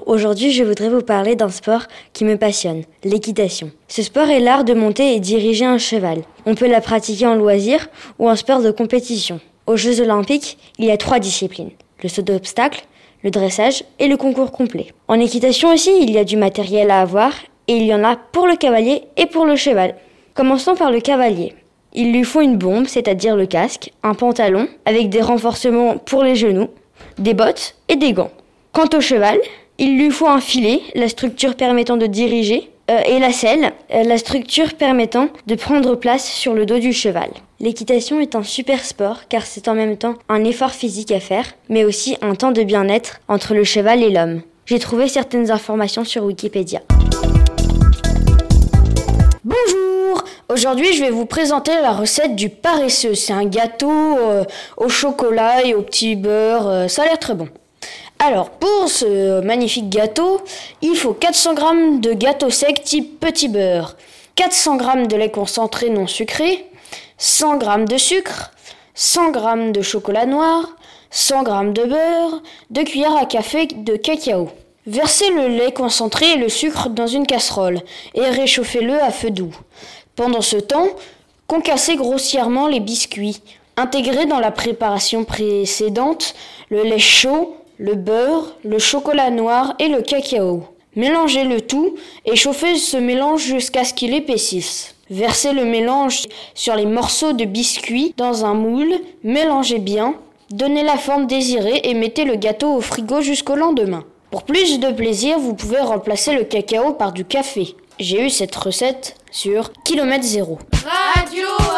aujourd'hui je voudrais vous parler d'un sport qui me passionne, l'équitation. Ce sport est l'art de monter et diriger un cheval. On peut la pratiquer en loisir ou en sport de compétition. Aux Jeux Olympiques, il y a 3 disciplines, le saut d'obstacle, le dressage et le concours complet. En équitation aussi, il y a du matériel à avoir et il y en a pour le cavalier et pour le cheval. Commençons par le cavalier. Il lui faut une bombe, c'est-à-dire le casque, un pantalon avec des renforcements pour les genoux, des bottes et des gants. Quant au cheval, il lui faut un filet, la structure permettant de diriger, et la selle, la structure permettant de prendre place sur le dos du cheval. L'équitation est un super sport car c'est en même temps un effort physique à faire, mais aussi un temps de bien-être entre le cheval et l'homme. J'ai trouvé certaines informations sur Wikipédia. Bonjour! Aujourd'hui, je vais vous présenter la recette du paresseux. C'est un gâteau au chocolat et au petit beurre. Ça a l'air très bon. Alors, pour ce magnifique gâteau, il faut 400 g de gâteau sec type petit beurre, 400 g de lait concentré non sucré, 100 g de sucre, 100 g de chocolat noir, 100 g de beurre, 2 cuillères à café de cacao. Versez le lait concentré et le sucre dans une casserole et réchauffez-le à feu doux. Pendant ce temps, concassez grossièrement les biscuits. Intégrez dans la préparation précédente le lait chaud, le beurre, le chocolat noir et le cacao. Mélangez le tout et chauffez ce mélange jusqu'à ce qu'il épaississe. Versez le mélange sur les morceaux de biscuits dans un moule, mélangez bien, donnez la forme désirée et mettez le gâteau au frigo jusqu'au lendemain. Pour plus de plaisir, vous pouvez remplacer le cacao par du café. J'ai eu cette recette sur Kilomètre Zéro. Radio